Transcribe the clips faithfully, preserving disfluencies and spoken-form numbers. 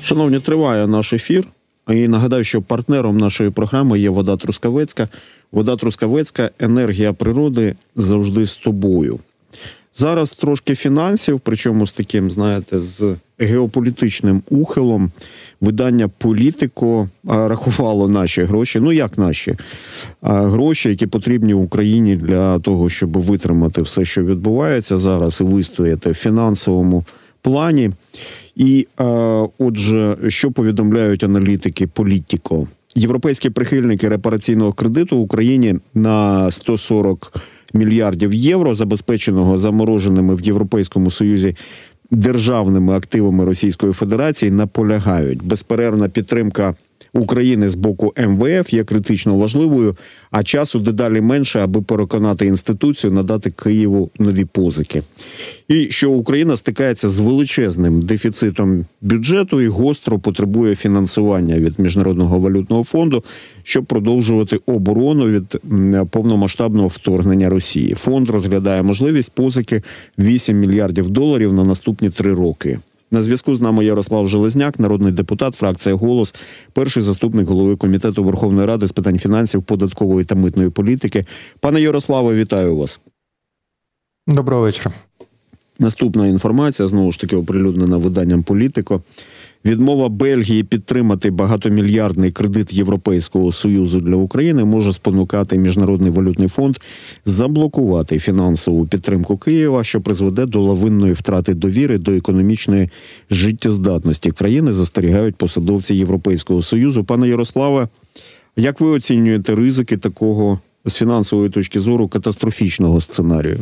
Шановні, триває наш ефір. І нагадаю, що партнером нашої програми є Вода Трускавецька. Вода Трускавецька – енергія природи завжди з тобою. Зараз трошки фінансів, причому з таким, знаєте, з геополітичним ухилом. Видання «Політико» рахувало наші гроші. Ну, як наші? Гроші, які потрібні Україні для того, щоб витримати все, що відбувається зараз, і вистояти в фінансовому плані. І, отже, що повідомляють аналітики «Політико»? Європейські прихильники репараційного кредиту Україні на сто сорок мільярдів євро, забезпеченого замороженими в Європейському Союзі державними активами Російської Федерації, наполягають. Безперервна підтримка України з боку ем ве еф є критично важливою, а часу дедалі менше, аби переконати інституцію надати Києву нові позики. І що Україна стикається з величезним дефіцитом бюджету і гостро потребує фінансування від Міжнародного валютного фонду, щоб продовжувати оборону від повномасштабного вторгнення Росії. Фонд розглядає можливість позики вісім мільярдів доларів на наступні три роки. На зв'язку з нами Ярослав Железняк, народний депутат, фракція «Голос», перший заступник голови Комітету Верховної Ради з питань фінансів, податкової та митної політики. Пане Ярославе, вітаю вас. Доброго вечора. Наступна інформація, знову ж таки, оприлюднена виданням «Політико». Відмова Бельгії підтримати багатомільярдний кредит Європейського Союзу для України може спонукати Міжнародний валютний фонд заблокувати фінансову підтримку Києва, що призведе до лавинної втрати довіри до економічної життєздатності країни, застерігають посадовці Європейського Союзу. Пане Ярославе, як ви оцінюєте ризики такого, з фінансової точки зору, катастрофічного сценарію?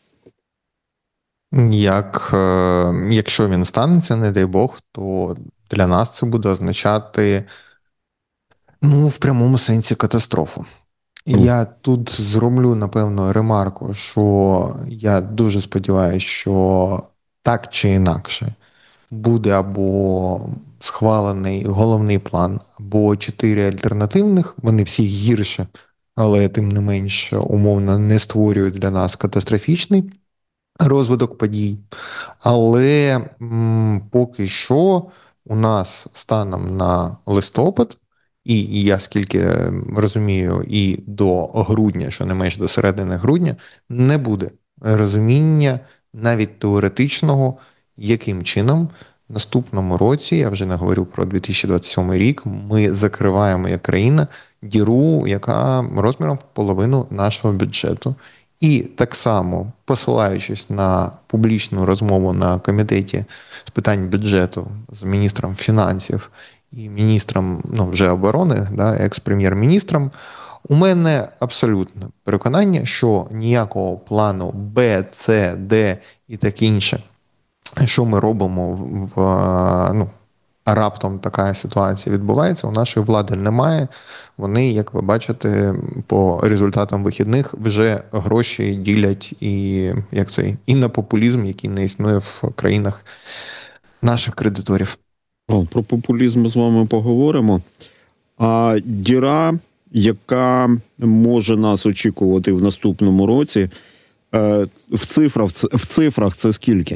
Як, якщо він станеться, не дай Бог, то для нас це буде означати, ну, в прямому сенсі катастрофу. Mm. Я тут зроблю, напевно, ремарку, що я дуже сподіваюся, що так чи інакше буде або схвалений головний план, або чотири альтернативних, вони всі гірше, але тим не менш умовно не створюють для нас катастрофічний розвиток подій. Але м, поки що у нас станом на листопад, і, і я скільки розумію, і до грудня, що не менш до середини грудня, не буде розуміння навіть теоретичного, яким чином в наступному році, я вже не говорю про дві тисячі двадцять сьомий рік, ми закриваємо як країна діру, яка розміром в половину нашого бюджету. І так само, посилаючись на публічну розмову на комітеті з питань бюджету з міністром фінансів і міністром, ну, вже оборони, да, екс-прем'єр-міністром, у мене абсолютне переконання, що ніякого плану Б, С, Д і таке інше, що ми робимо в, ну, а раптом така ситуація відбувається, у нашої влади немає. Вони, як ви бачите, по результатам вихідних вже гроші ділять і, як це, і на популізм, який не існує в країнах наших кредиторів. О, про популізм ми з вами поговоримо. А діра, яка може нас очікувати в наступному році, в цифрах, в цифрах це скільки?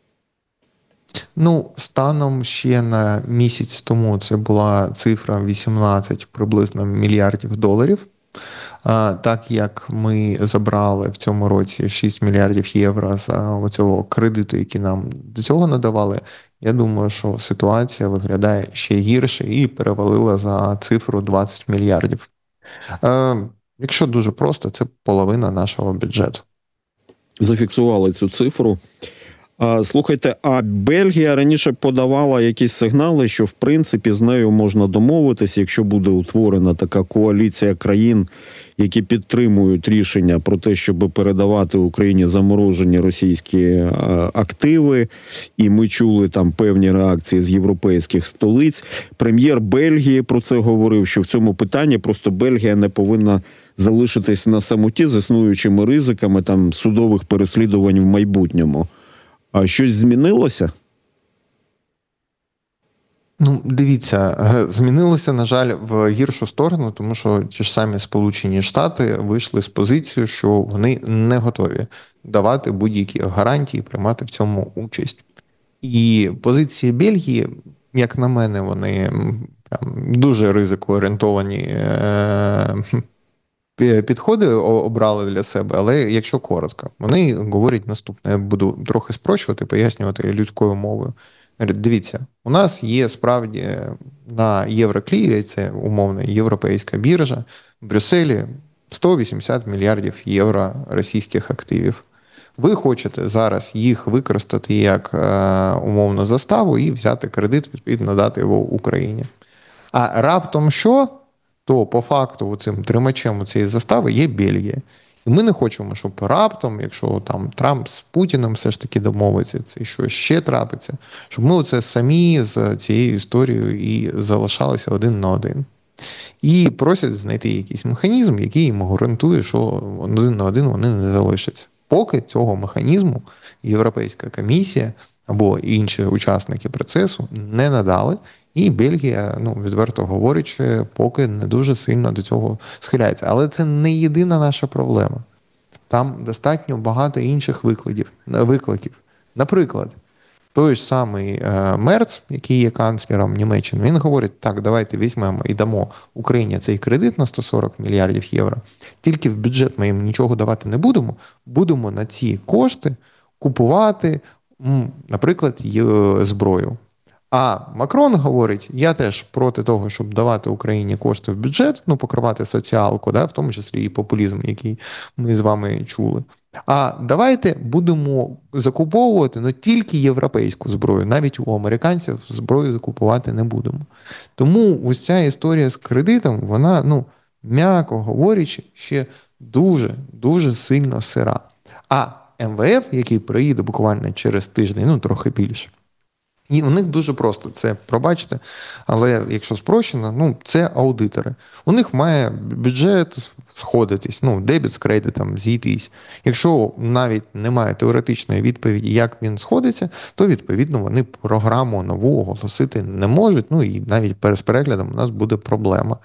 Ну, станом ще на місяць тому це була цифра вісімнадцять приблизно мільярдів доларів. А, так як ми забрали в цьому році шість мільярдів євро за оцього кредиту, який нам до цього надавали, я думаю, що ситуація виглядає ще гірше і перевалила за цифру двадцять мільярдів. А, якщо дуже просто, це половина нашого бюджету. Зафіксували цю цифру. Слухайте, а Бельгія раніше подавала якісь сигнали, що в принципі з нею можна домовитися, якщо буде утворена така коаліція країн, які підтримують рішення про те, щоб передавати Україні заморожені російські активи, і ми чули там певні реакції з європейських столиць. Прем'єр Бельгії про це говорив, що в цьому питанні просто Бельгія не повинна залишитись на самоті з існуючими ризиками там судових переслідувань в майбутньому. А щось змінилося? Ну, дивіться, змінилося, на жаль, в гіршу сторону, тому що ті ж самі Сполучені Штати вийшли з позицією, що вони не готові давати будь-які гарантії, приймати в цьому участь. І позиція Бельгії як на мене, вони прям дуже ризикоорієнтовані е- підходи обрали для себе, але якщо коротко, вони говорять наступне. Я буду трохи спрощувати, пояснювати людською мовою. Дивіться, у нас є справді на Євроклірі, це умовна європейська біржа, в Брюсселі сто вісімдесят мільярдів євро російських активів. Ви хочете зараз їх використати як умовну заставу і взяти кредит, відповідно, дати його Україні. А раптом що? То по факту цим тримачем цієї застави є Бельгія. І ми не хочемо, щоб раптом, якщо там Трамп з Путіним все ж таки домовиться, це щось ще трапиться, щоб ми оце самі з цією історією і залишалися один на один. І просять знайти якийсь механізм, який їм гарантує, що один на один вони не залишаться. Поки цього механізму Європейська комісія або інші учасники процесу не надали, і Бельгія, ну, відверто говорячи, поки не дуже сильно до цього схиляється. Але це не єдина наша проблема. Там достатньо багато інших викликів. викликів. Наприклад, той ж самий Мерц, який є канцлером Німеччини, він говорить, так, давайте візьмемо і дамо Україні цей кредит на сто сорок мільярдів євро, тільки в бюджет ми їм нічого давати не будемо, будемо на ці кошти купувати, наприклад, зброю. А Макрон говорить, я теж проти того, щоб давати Україні кошти в бюджет, ну, покривати соціалку, да, в тому числі і популізм, який ми з вами чули. А давайте будемо закуповувати, ну, тільки європейську зброю. Навіть у американців зброю закупувати не будемо. Тому ось ця історія з кредитом, вона, ну, м'яко говорячи, ще дуже-дуже сильно сира. А ем ве еф, який приїде буквально через тиждень, ну, трохи більше, і у них дуже просто, це, пробачте, але якщо спрощено, ну, це аудитори. У них має бюджет сходитись, ну, дебіт з кредитом зійтись. Якщо навіть немає теоретичної відповіді, як він сходиться, то, відповідно, вони програму нову оголосити не можуть, ну, і навіть з переглядом у нас буде проблема.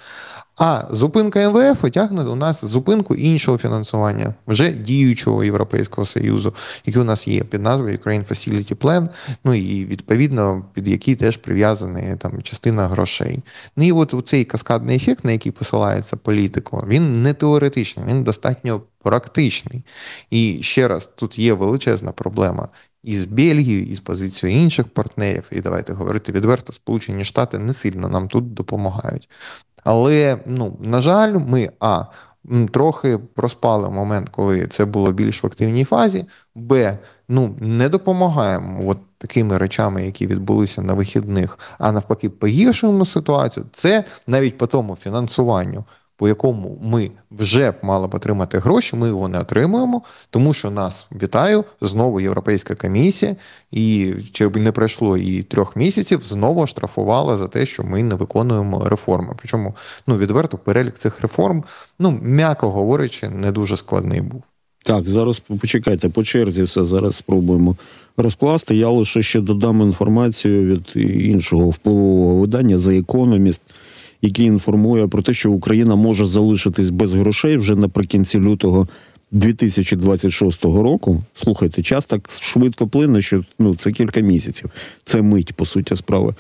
А зупинка ем ве еф тягне у нас зупинку іншого фінансування, вже діючого Європейського Союзу, який у нас є під назвою Ukraine Facility Plan, ну і відповідно під який теж прив'язана там частина грошей. Ну і от цей каскадний ефект, на який посилається політико, він не теоретичний, він достатньо практичний. І ще раз, тут є величезна проблема і з Бельгією, і з позицією інших партнерів, і давайте говорити відверто, Сполучені Штати не сильно нам тут допомагають. Але, ну, на жаль, ми, а, трохи проспали момент, коли це було більш в активній фазі, б, ну, не допомагаємо от такими речами, які відбулися на вихідних, а навпаки погіршуємо ситуацію. Це навіть по тому фінансуванню, по якому ми вже б мали б отримати гроші, ми його не отримуємо, тому що нас, вітаю, знову Європейська комісія, і чи не пройшло і трьох місяців, знову штрафувала за те, що ми не виконуємо реформи. Причому, ну, відверто, перелік цих реформ, ну, м'яко говорячи, не дуже складний був. Так, зараз почекайте, по черзі все зараз спробуємо розкласти. Я лише ще додам інформацію від іншого впливового видання «The Economist», який інформує про те, що Україна може залишитись без грошей вже наприкінці лютого дві тисячі двадцять шостого року. Слухайте, час так швидко плине, що, ну, це кілька місяців. Це мить, по суті, справи.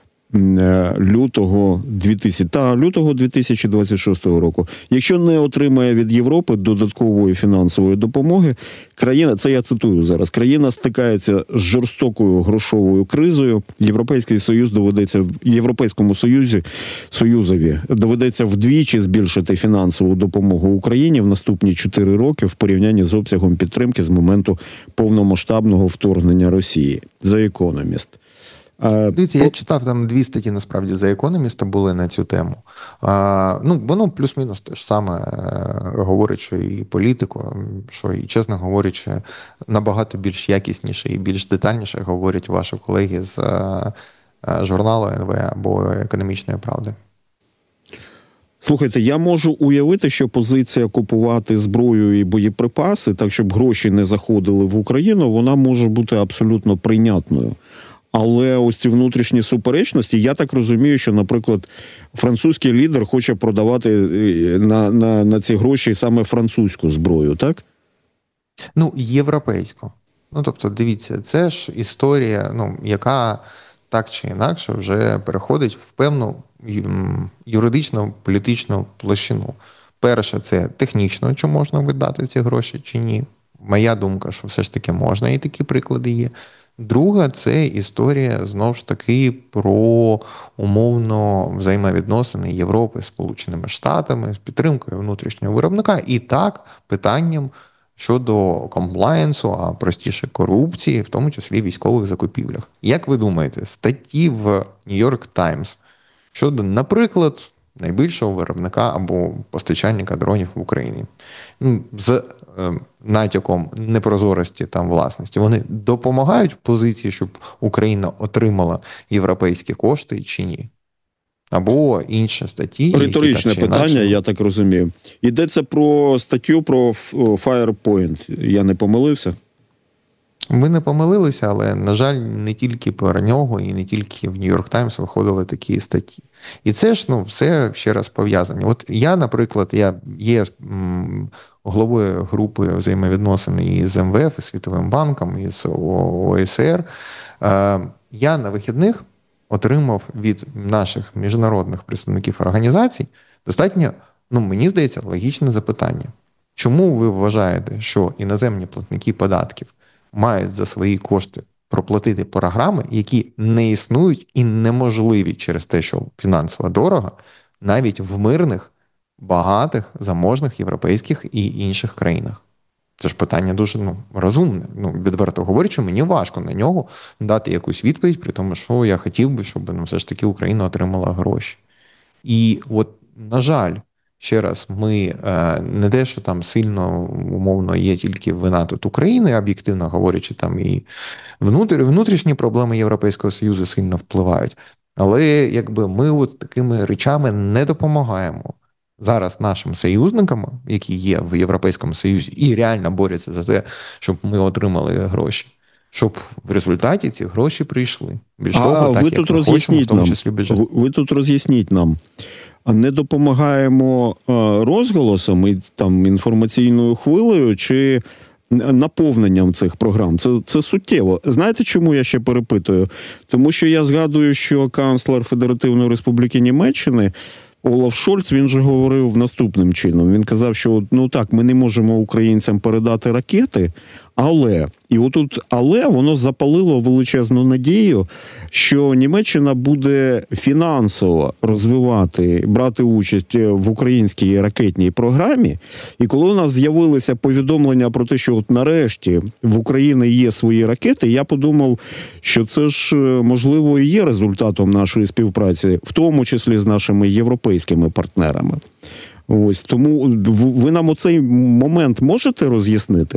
Лютого дві тисячі, та, лютого дві тисячі двадцять шостого року. Якщо не отримає від Європи додаткової фінансової допомоги, країна, це я цитую зараз, країна стикається з жорстокою грошовою кризою. Європейський Союз доведеться, Європейському Союзі, Союзові доведеться вдвічі збільшити фінансову допомогу Україні в наступні чотири роки в порівнянні з обсягом підтримки з моменту повномасштабного вторгнення Росії. The Economist. Дивіться, я читав там дві статті, насправді, за економіста були на цю тему. А, ну, воно плюс-мінус те ж саме говорить, що і політику, що і, чесно говорячи, набагато більш якісніше і більш детальніше говорять ваші колеги з журналу ен ве або «Економічної правди». Слухайте, я можу уявити, що позиція купувати зброю і боєприпаси, так щоб гроші не заходили в Україну, вона може бути абсолютно прийнятною. Але ось ці внутрішні суперечності, я так розумію, що, наприклад, французький лідер хоче продавати на, на, на ці гроші саме французьку зброю, так? Ну, європейську. Ну, тобто, дивіться, це ж історія, ну, яка так чи інакше вже переходить в певну юридичну політичну площину. Перше, це технічно, чи можна видати ці гроші, чи ні. Моя думка, що все ж таки можна, і такі приклади є. Друга, це історія, знову ж таки, про умовно взаємовідносини Європи з Сполученими Штатами, з підтримкою внутрішнього виробника, і так, питанням щодо комплаєнсу, а простіше корупції, в тому числі в військових закупівлях. Як ви думаєте, статті в New York Times щодо, наприклад, найбільшого виробника або постачальника дронів в Україні, з е, натяком непрозорості там власності, вони допомагають позиції, щоб Україна отримала європейські кошти чи ні? Або інші статті. Риторичне які, так, питання, інакше... я так розумію. Йдеться про статтю про Firepoint. Я не помилився? Ми не помилилися, але, на жаль, не тільки про нього і не тільки в New York Times виходили такі статті. І це ж, ну, все ще раз пов'язані. От я, наприклад, я є м, головою групи взаємовідносин із ем ве еф, із Світовим банком, із о е се ер. Е, я на вихідних отримав від наших міжнародних представників організацій достатньо, ну, мені здається, логічне запитання. Чому ви вважаєте, що іноземні платники податків мають за свої кошти проплатити програми, які не існують і неможливі через те, що фінансово дорого, навіть в мирних, багатих, заможних європейських і інших країнах? Це ж питання дуже, ну, розумне. Ну, відверто говорячи, мені важко на нього дати якусь відповідь, при тому, що я хотів би, щоб, ну, все ж таки Україна отримала гроші. І от, на жаль, ще раз, ми не те, що там сильно, умовно, є тільки вина тут України, об'єктивно говорячи, там і внутрішні проблеми Європейського Союзу сильно впливають. Але якби ми от такими речами не допомагаємо зараз нашим союзникам, які є в Європейському Союзі, і реально борються за те, щоб ми отримали гроші, щоб в результаті ці гроші прийшли. Більш того, а так, ви як тут ми роз'ясніть хочемо, в тому нам, числі бюджет. ви, ви тут роз'ясніть нам. Не допомагаємо розголосом і там інформаційною хвилею чи наповненням цих програм? Це, це суттєво. Знаєте, чому я ще перепитую? Тому що я згадую, що канцлер Федеративної Республіки Німеччини Олаф Шольц, він же говорив наступним чином. Він казав, що, ну так, ми не можемо українцям передати ракети, але, і отут але, воно запалило величезну надію, що Німеччина буде фінансово розвивати, брати участь в українській ракетній програмі. І коли у нас з'явилися повідомлення про те, що от нарешті в Україні є свої ракети, я подумав, що це ж, можливо, і є результатом нашої співпраці, в тому числі з нашими європейськими партнерами. Ось, тому ви нам оцей момент можете роз'яснити?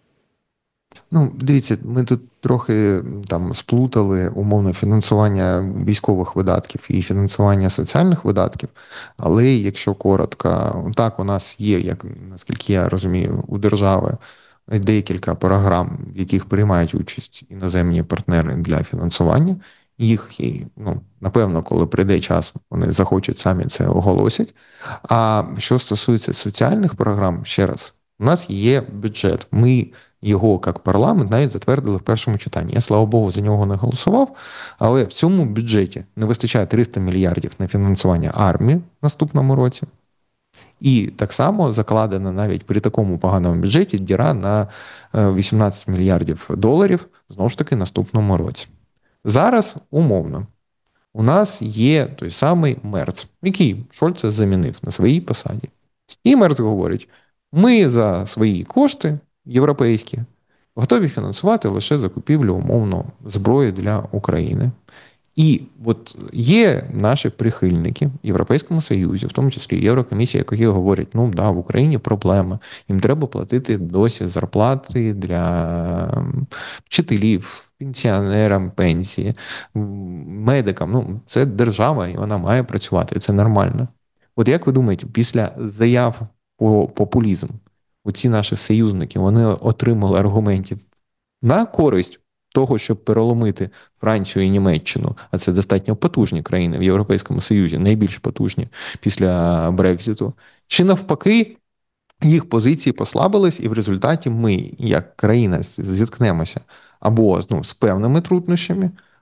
Ну, дивіться, ми тут трохи там сплутали умовно фінансування військових видатків і фінансування соціальних видатків, але якщо коротко, так, у нас є, як наскільки я розумію, у держави декілька програм, в яких приймають участь іноземні партнери для фінансування. Їх, ну, напевно, коли прийде час, вони захочуть самі це оголосять. А що стосується соціальних програм, ще раз, у нас є бюджет. Ми його, як парламент, навіть затвердили в першому читанні. Я, слава Богу, за нього не голосував, але в цьому бюджеті не вистачає триста мільярдів на фінансування армії в наступному році. І так само закладена навіть при такому поганому бюджеті діра на вісімнадцять мільярдів доларів, знову ж таки, в наступному році. Зараз, умовно, у нас є той самий Мерц, який Шольца замінив на своїй посаді. І Мерц говорить, ми за свої кошти європейські готові фінансувати лише закупівлю, умовно, зброї для України. І от є наші прихильники в Європейському Союзі, в тому числі Єврокомісія, які говорять, ну да, в Україні проблема, їм треба платити досі зарплати для вчителів, пенсіонерам пенсії, медикам. Ну, це держава, і вона має працювати, і це нормально. От як ви думаєте, після заяв про популізм, оці наші союзники, вони отримали аргументів на користь того, щоб переломити Францію і Німеччину, а це достатньо потужні країни в Європейському Союзі, найбільш потужні після Брекзиту, чи навпаки їх позиції послабились, і в результаті ми, як країна, зіткнемося або, ну, з певними труднощами,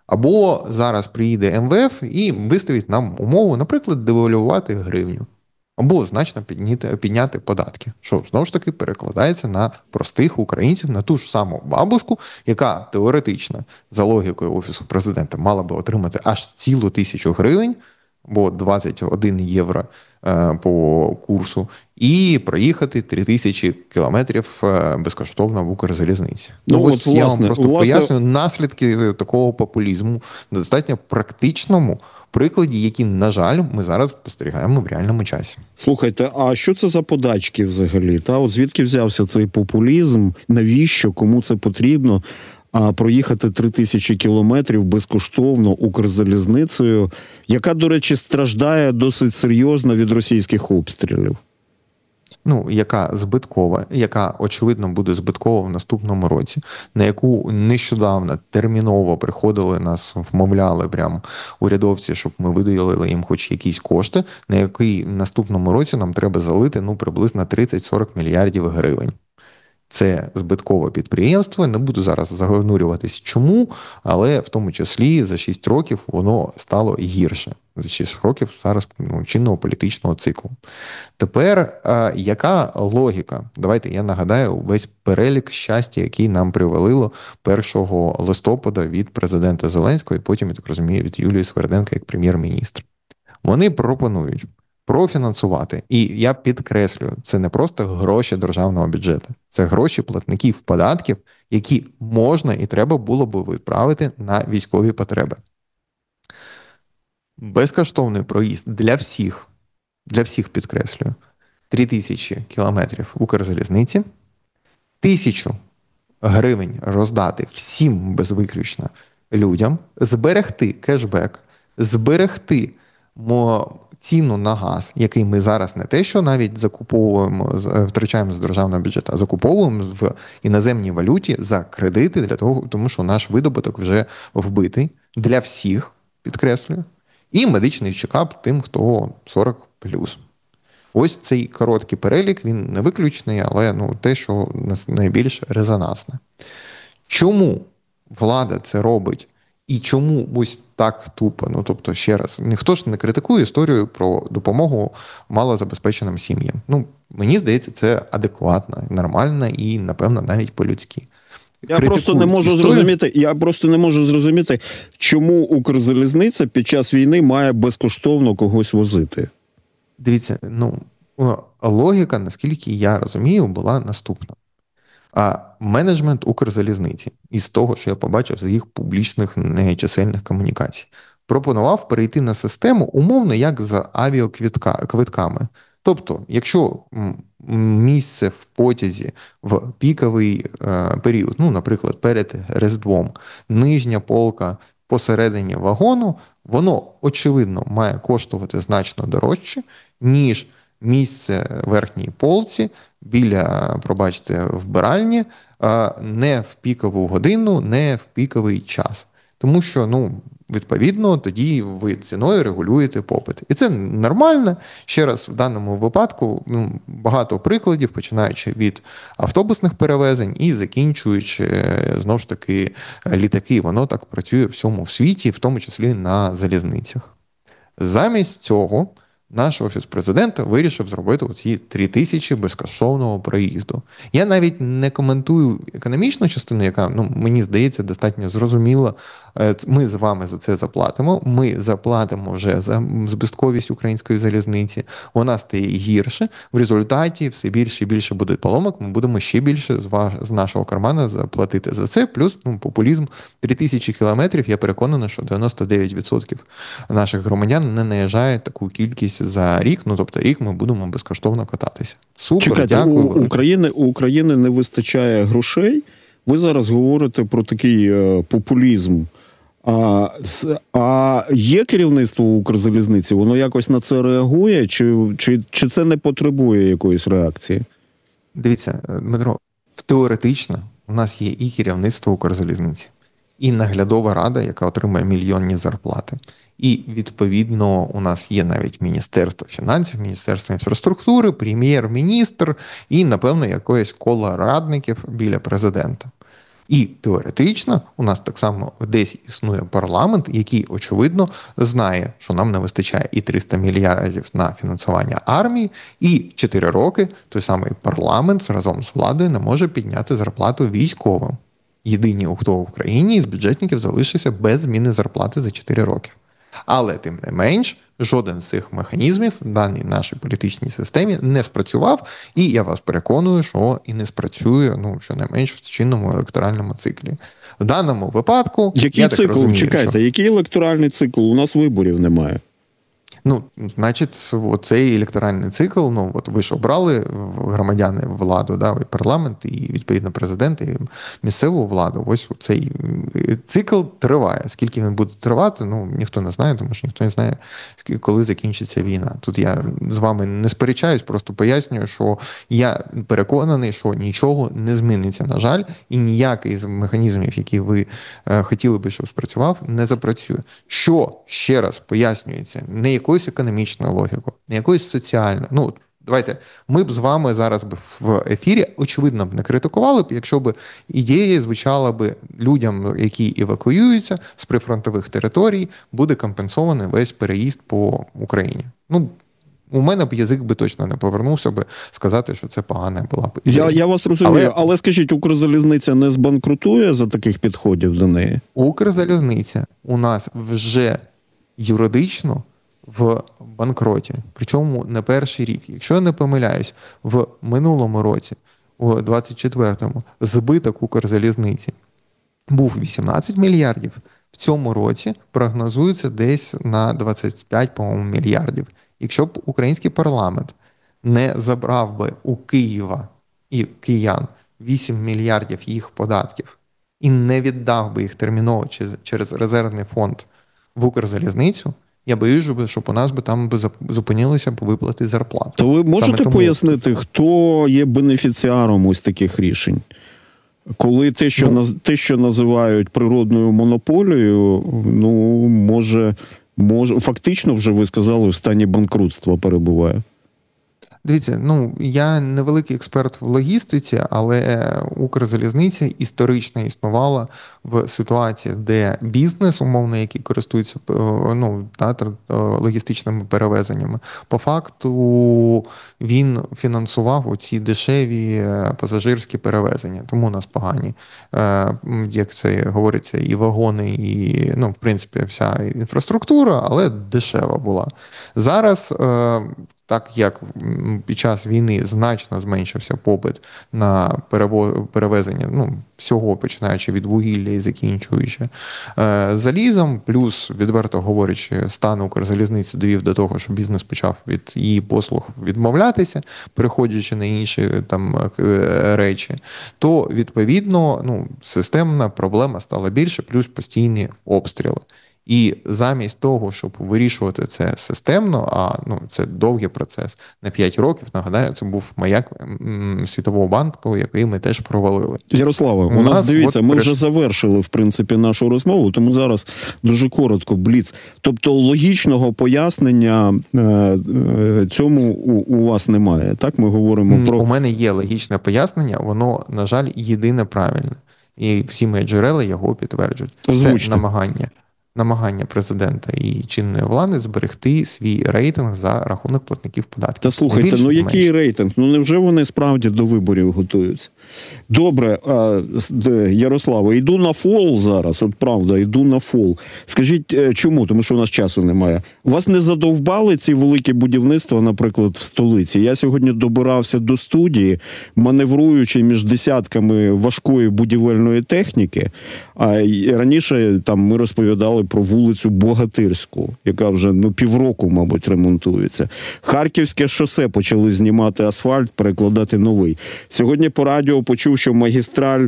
Або зараз приїде ем ве еф і виставить нам умову, наприклад, девальвувати гривню. Або значно підняти, підняти податки, що, знову ж таки, перекладається на простих українців, на ту ж саму бабушку, яка теоретично, за логікою Офісу президента, мала би отримати аж цілу тисячу гривень, бо двадцять один євро е, по курсу, і проїхати три тисячі кілометрів е, безкоштовно в Укрзалізниці. Ну, Ну, от, ось я власне, вам просто власне... пояснюю наслідки такого популізму на достатньо практичному прикладі, які, на жаль, ми зараз спостерігаємо в реальному часі. Слухайте, а що це за подачки взагалі? Та от звідки взявся цей популізм? Навіщо? Кому це потрібно? А проїхати три тисячі кілометрів безкоштовно Укрзалізницею, яка, до речі, страждає досить серйозно від російських обстрілів. Ну, яка збиткова, яка, очевидно, буде збиткова в наступному році, на яку нещодавно терміново приходили, нас вмовляли прям урядовці, щоб ми виділили їм хоч якісь кошти, на який в наступному році нам треба залити, ну, приблизно тридцять-сорок мільярдів гривень. Це збиткове підприємство, не буду зараз загонурюватись чому, але в тому числі за шість років воно стало гірше. За шість років зараз ну, чинного політичного циклу. Тепер, а, яка логіка? Давайте я нагадаю весь перелік щастя, який нам привалило першого листопада від президента Зеленського і потім, я так розумію, від Юлії Сверденко як прем'єр-міністр. Вони пропонують профінансувати. І я підкреслюю, це не просто гроші державного бюджету. Це гроші платників податків, які можна і треба було б відправити на військові потреби. Безкоштовний проїзд для всіх, для всіх підкреслюю, три тисячі кілометрів Укрзалізниці, тисячу гривень роздати всім безвиключно людям, зберегти кешбек, зберегти ціну на газ, який ми зараз не те, що навіть закуповуємо, втрачаємо з державного бюджету, а закуповуємо в іноземній валюті за кредити, для того, тому що наш видобуток вже вбитий для всіх, підкреслюю, і медичний чекап тим, хто сорок плюс. Ось цей короткий перелік, він не виключний, але ну, те, що найбільш резонансне. Чому влада це робить? І чому ось так тупо? Ну, тобто, ще раз, ніхто ж не критикує історію про допомогу малозабезпеченим сім'ям. Ну, мені здається, це адекватно, нормально і, напевно, навіть по-людськи. Я просто не можу історію. зрозуміти, я просто не можу зрозуміти, чому Укрзалізниця під час війни має безкоштовно когось возити. Дивіться, ну, логіка, наскільки я розумію, була наступна. А менеджмент Укрзалізниці, із того, що я побачив з їх публічних чисельних комунікацій, пропонував перейти на систему умовно, як за авіаквитками. Тобто, якщо місце в потязі в піковий е, період, ну, наприклад, перед Різдвом, нижня полка посередині вагону, воно, очевидно, має коштувати значно дорожче, ніж місце в верхній полці біля, пробачте, вбиральні, не в пікову годину, не в піковий час. Тому що, ну, відповідно, тоді ви ціною регулюєте попит. І це нормально. Ще раз, в даному випадку ну, багато прикладів, починаючи від автобусних перевезень і закінчуючи, знову ж таки, літаки. Воно так працює в всьому світі, в тому числі на залізницях. Замість цього наш Офіс президента вирішив зробити оці три тисячі безкоштовного проїзду. Я навіть не коментую економічну частину, яка, ну, мені здається, достатньо зрозуміла. Ми з вами за це заплатимо. Ми заплатимо вже за збитковість української залізниці. Вона стає гірше. В результаті все більше і більше буде поломок. Ми будемо ще більше з нашого кармана заплатити за це. Плюс ну, популізм. три тисячі кілометрів. Я переконаний, що дев'яносто дев'ять відсотків наших громадян не наїжджають таку кількість за рік, ну тобто рік ми будемо безкоштовно кататися. Супер, Чекайте, дякую. У України, у України не вистачає грошей. Ви зараз говорите про такий е, популізм. А, а є керівництво Укрзалізниці? Воно якось на це реагує? Чи, чи, чи це не потребує якоїсь реакції? Дивіться, Дмитро, теоретично у нас є і керівництво Укрзалізниці, і наглядова рада, яка отримує мільйонні зарплати. І, відповідно, у нас є навіть Міністерство фінансів, Міністерство інфраструктури, прем'єр-міністр і, напевно, якоїсь коло радників біля президента. І теоретично у нас так само десь існує парламент, який, очевидно, знає, що нам не вистачає і триста мільярдів на фінансування армії, і чотири роки той самий парламент разом з владою не може підняти зарплату військовим. Єдині, хто в Україні із бюджетників залишився без зміни зарплати за чотири роки. Але, тим не менш, жоден з цих механізмів в даній нашій політичній системі не спрацював, і я вас переконую, що і не спрацює, ну, щонайменш в чинному електоральному циклі. В даному випадку, який я цикл? так розумію, Чекайте, що... який електоральний цикл? У нас виборів немає. Ну, значить, цей електоральний цикл, ну, от ви ж обрали громадяни владу, да, і парламент, і, відповідно, президент, і місцеву владу. Ось цей цикл триває. Скільки він буде тривати, ну, ніхто не знає, тому що ніхто не знає, коли закінчиться війна. Тут я з вами не сперечаюсь, просто пояснюю, що я переконаний, що нічого не зміниться, на жаль, і ніякий з механізмів, які ви е, хотіли би, щоб спрацював, не запрацює. Що, ще раз пояснюється, не якою якоюсь економічною логікою, не якоюсь соціальною. Ну, давайте, ми б з вами зараз б в ефірі, очевидно, б не критикували б, якщо б ідея звучала б людям, які евакуюються з прифронтових територій, буде компенсований весь переїзд по Україні. Ну, у мене б язик би точно не повернувся би сказати, що це погана була б ідея. Я, я вас розумію, але... але скажіть, Укрзалізниця не збанкрутує за таких підходів до неї? Укрзалізниця у нас вже юридично в банкроті. Причому не перший рік. Якщо я не помиляюсь, в минулому році, у двадцять четвертому, збиток Укрзалізниці був вісімнадцять мільярдів. В цьому році прогнозується десь на двадцять п'ять, по-моєму, мільярдів. Якщо б український парламент не забрав би у Києва і киян вісім мільярдів їх податків і не віддав би їх терміново через резервний фонд в Укрзалізницю, я боюсь, щоб у нас би там би зупинилися по виплати зарплат. То ви можете тому... пояснити, хто є бенефіціаром ось таких рішень? Коли те, що, ну, те, що називають природною монополією, ну, може, може, фактично, вже ви сказали, в стані банкрутства перебуває. Дивіться, ну, я невеликий експерт в логістиці, але Укрзалізниця історично існувала в ситуації, де бізнес, умовно, який користується, ну, та, логістичними перевезеннями, по факту він фінансував оці дешеві пасажирські перевезення. Тому у нас погані, як це говориться, і вагони, і, ну, в принципі, вся інфраструктура, але дешева була. Зараз так як під час війни значно зменшився попит на перевезення, ну, всього, починаючи від вугілля і закінчуючи е, залізом, плюс, відверто говорячи, стан Укрзалізниці довів до того, що бізнес почав від її послуг відмовлятися, переходячи на інші там речі, то, відповідно, ну, системна проблема стала більше, плюс постійні обстріли. І замість того, щоб вирішувати це системно, а ну це довгий процес, на п'ять років, нагадаю, це був маяк Світового банку, який ми теж провалили. Ярославе, у, у нас, нас, дивіться, ми приш... вже завершили, в принципі, нашу розмову, тому зараз дуже коротко, бліц. Тобто логічного пояснення е, е, цьому у, у вас немає, так? Ми говоримо про... У мене є логічне пояснення, воно, на жаль, єдине правильне. І всі мої джерела його підтверджують. Озвучте. Це намагання. Намагання президента і чинної влади зберегти свій рейтинг за рахунок платників податків. Та слухайте, більше, ну який менше. Рейтинг? Ну невже вони справді до виборів готуються? Добре, Ярославе, йду на фол зараз, от правда, йду на фол. Скажіть, чому? Тому що у нас часу немає. Вас не задовбали ці великі будівництва, наприклад, в столиці? Я сьогодні добирався до студії, маневруючи між десятками важкої будівельної техніки, а раніше там ми розповідали про вулицю Богатирську, яка вже ну, півроку, мабуть, ремонтується. Харківське шосе почали знімати асфальт, перекладати новий. Сьогодні по радіо почув, що магістраль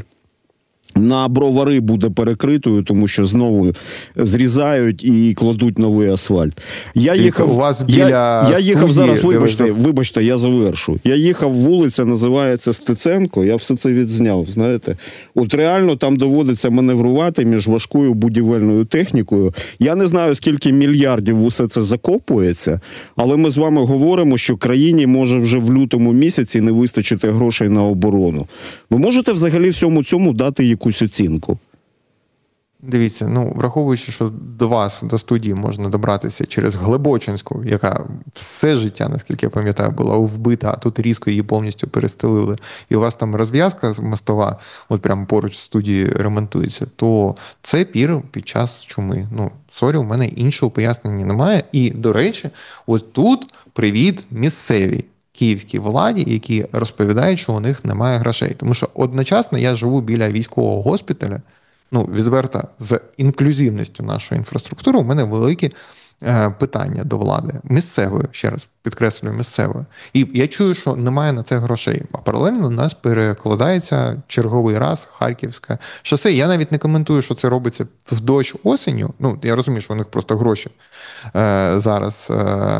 на Бровари буде перекритою, тому що знову зрізають і кладуть новий асфальт. Я Ти їхав, у вас біля я, я їхав студії, зараз, вибачте, ви... вибачте, я завершу. Я їхав, вулиця називається Стеценко, я все це відзняв, знаєте. От реально там доводиться маневрувати між важкою будівельною технікою. Я не знаю, скільки мільярдів усе це закопується, але ми з вами говоримо, що країні може вже в лютому місяці не вистачити грошей на оборону. Ви можете взагалі всьому цьому дати якусь якусь оцінку? Дивіться, ну, враховуючи, що до вас, до студії можна добратися через Глибочинську, яка все життя, наскільки я пам'ятаю, була вбита, а тут різко її повністю перестелили, і у вас там розв'язка мостова, от прямо поруч студії ремонтується, то це пір під час чуми. Ну, сорі, у мене іншого пояснення немає. І, до речі, ось тут привіт місцевій київській владі, які розповідають, що у них немає грошей. Тому що одночасно я живу біля військового госпіталя, ну, відверто, з інклюзивністю нашої інфраструктури у мене великі е, питання до влади. Місцевої, ще раз підкреслюю, місцевої. І я чую, що немає на це грошей. А паралельно у нас перекладається черговий раз Харківське шосе. Я навіть не коментую, що це робиться в дощ осінню. Ну, я розумію, що у них просто гроші е, зараз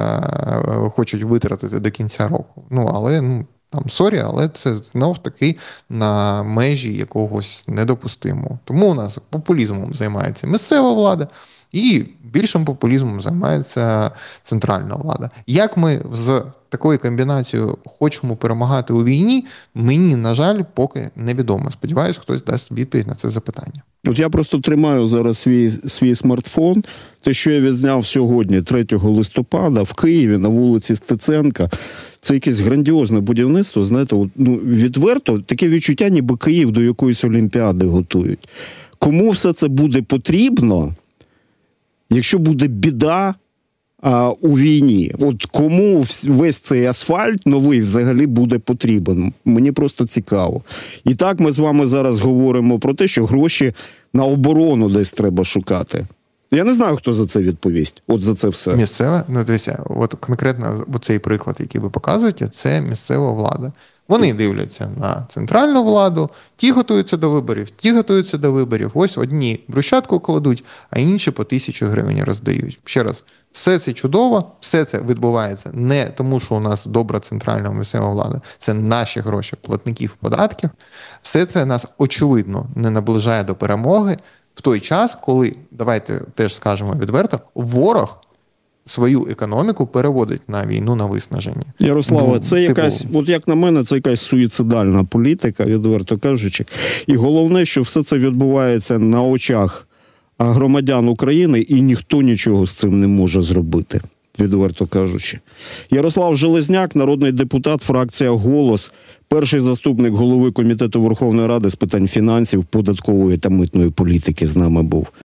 е, хочуть витратити до кінця року. Ну, але, ну, там, сорі, але це знов таки на межі якогось недопустимого. Тому у нас популізмом займається місцева влада, і більшим популізмом займається центральна влада. Як ми з такою комбінацією хочемо перемагати у війні, мені, на жаль, поки невідомо. Сподіваюсь, хтось дасть відповідь на це запитання. От я просто тримаю зараз свій, свій смартфон. Те, що я відзняв сьогодні, третього листопада, в Києві, на вулиці Стеценка, це якесь грандіозне будівництво, знаєте, от, ну, відверто, таке відчуття, ніби Київ до якоїсь Олімпіади готують. Кому все це буде потрібно, якщо буде біда а, у війні? От кому весь цей асфальт новий взагалі буде потрібен? Мені просто цікаво. І так ми з вами зараз говоримо про те, що гроші на оборону десь треба шукати. Я не знаю, хто за це відповість. От за це все. Місцева, ну, дивіться, от конкретно цей приклад, який ви показуєте, це місцева влада. Вони дивляться на центральну владу, ті готуються до виборів, ті готуються до виборів. Ось одні брусчатку кладуть, а інші по тисячу гривень роздають. Ще раз, все це чудово, все це відбувається не тому, що у нас добра центральна місцева влада. Це наші гроші, платників податків. Все це нас, очевидно, не наближає до перемоги в той час, коли, давайте теж скажемо відверто, ворог свою економіку переводить на війну, на виснаження. Ярослава, ну, це типу... якась, от як на мене, це якась суїцидальна політика, відверто кажучи. І головне, що все це відбувається на очах громадян України, і ніхто нічого з цим не може зробити, відверто кажучи. Ярослав Железняк, народний депутат, фракція «Голос», перший заступник голови Комітету Верховної Ради з питань фінансів, податкової та митної політики з нами був.